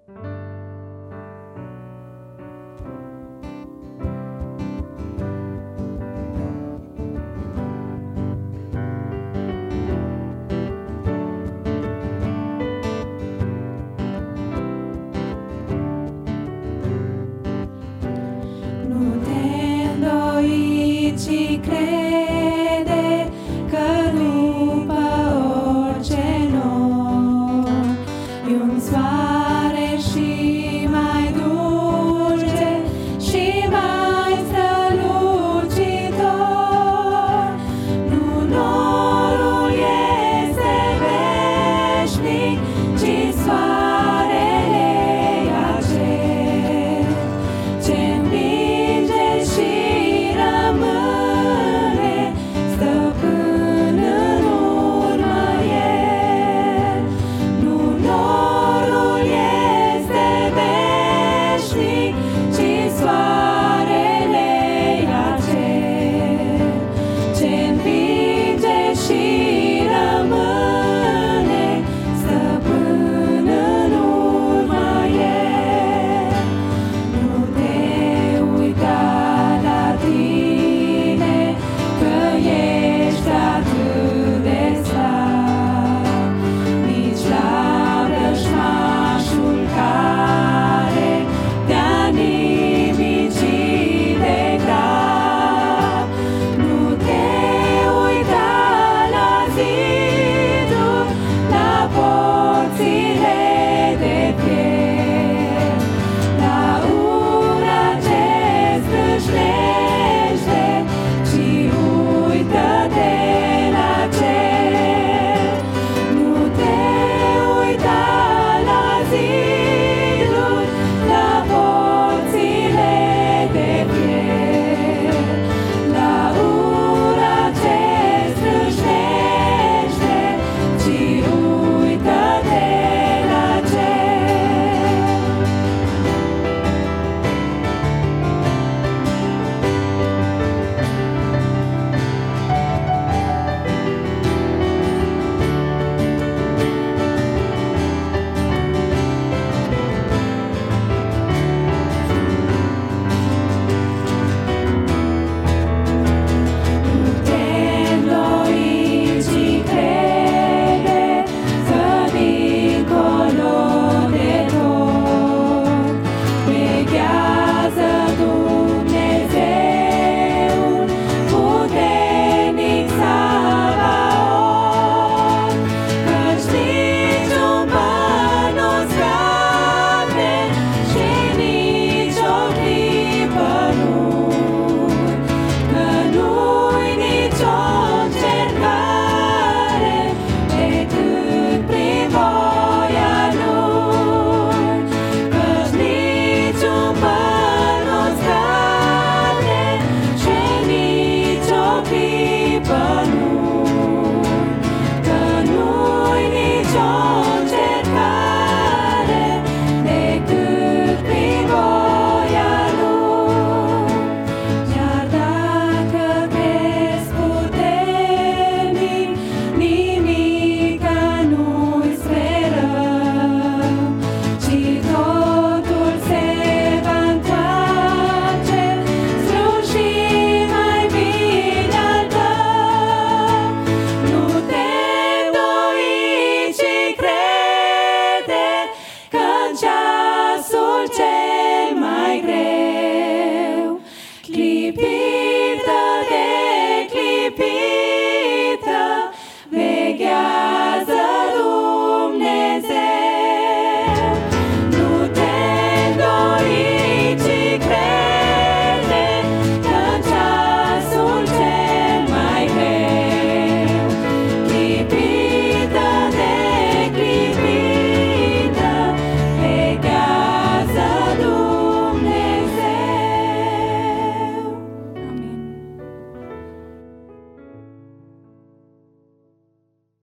Nu te îndoi, ci crede că după orice nor e un soare și mai dulce și mai strălucitor. Nu norul este veșnic, ci soarele acel ce învinge și rămâne stăpân în urmă el. Nu norul este veșnic, ci soarele acel ce învinge și rămâne stăpân în urmă el. Nu te uita la tine, că ești atât de slab, nici la vrăjmașul care te-a nimicit de grab. Nu te uita la ziduri, la porțile de fier, la ura ce strâșnește, ci uită-te la cer. Nu te uita la ziduri,